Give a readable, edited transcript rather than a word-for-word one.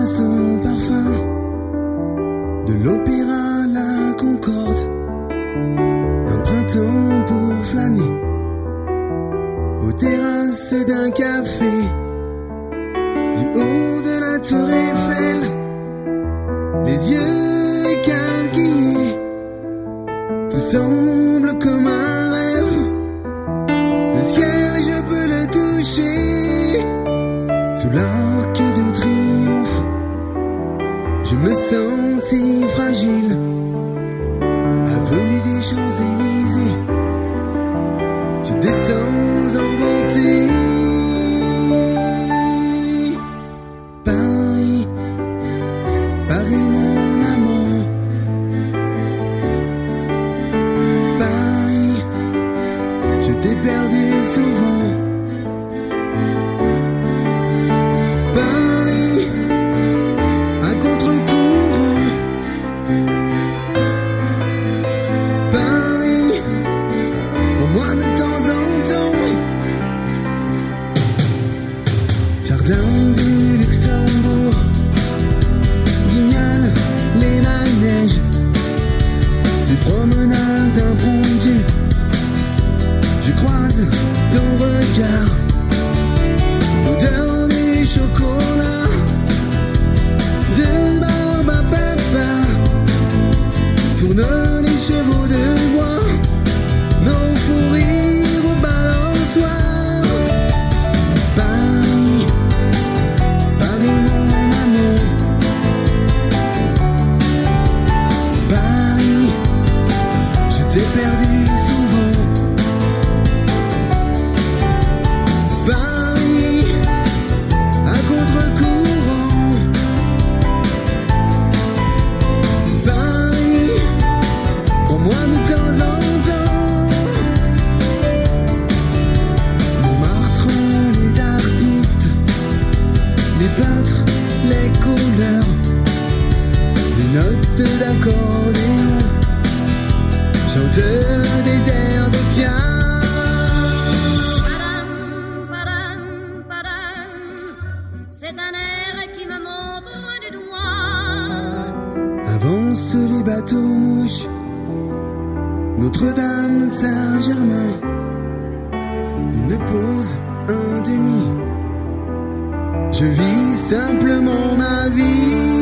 son parfum, de l'opéra à la Concorde, un printemps pour flâner, aux terrasses d'un café, du haut de la tour Eiffel, les yeux écarquillés, tout semble comme un rêve, le ciel je peux le toucher, sous l'arc de triomphe, je me sens si fragile, avenue des Champs-Élysées, je descends en beauté. Paris, Paris mon amant, Paris, je t'ai perdu souvent. Paris, à contre-courant, Paris, prends-moi de temps en temps. Jardin du Luxembourg, Guignol, les manèges, ces promenades impromptues, je croise ton regard, l'odeur du chocolat, de barbe à papa, tourne les chevaux de bois, nos fous rires au balançoire. Paris, Paris mon amour, Paris, je t'ai perdu souvent. Paris, à contre-courant, Paris, prends-moi de temps en temps. Montmartre, les artistes, les peintres, les couleurs, les notes d'accordéon, chanteurs des airs de piano. C'est un air qui me montre du doigt. Avancent les bateaux mouches, Notre-Dame, Saint-Germain, une pause, un demi. Je vis simplement ma vie.